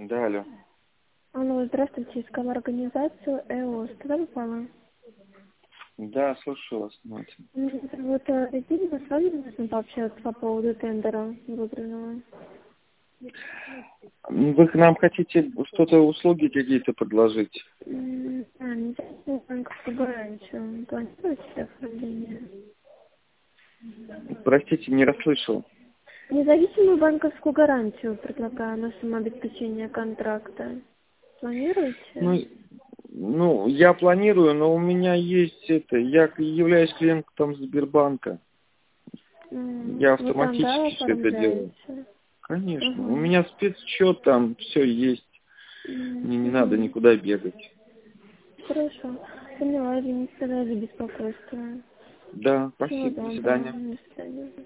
Да, алло. Алло, здравствуйте, искала организацию ЭОС. Туда попала? Да, слушаю вас внимательно. Меня зовут Регина, с вами нужно пообщаться по поводу тендера выбранного. Вы к нам хотите что-то, услуги какие-то предложить? Независимую банковскую гарантию. Планируете оформление? Простите, не расслышал. Независимую банковскую гарантию предлагаю на самообеспечение контракта. Планируете? Я планирую, но у меня есть я являюсь клиентом Сбербанка. Я Вы там, да, автоматически это делаю. оформляете? Конечно. У Угу. меня спецсчет там, все есть. Мне не надо Угу. никуда бегать. Хорошо. Поняла, извините тогда за беспокойство. Да, Всего спасибо. До доброго. свидания. До свидания.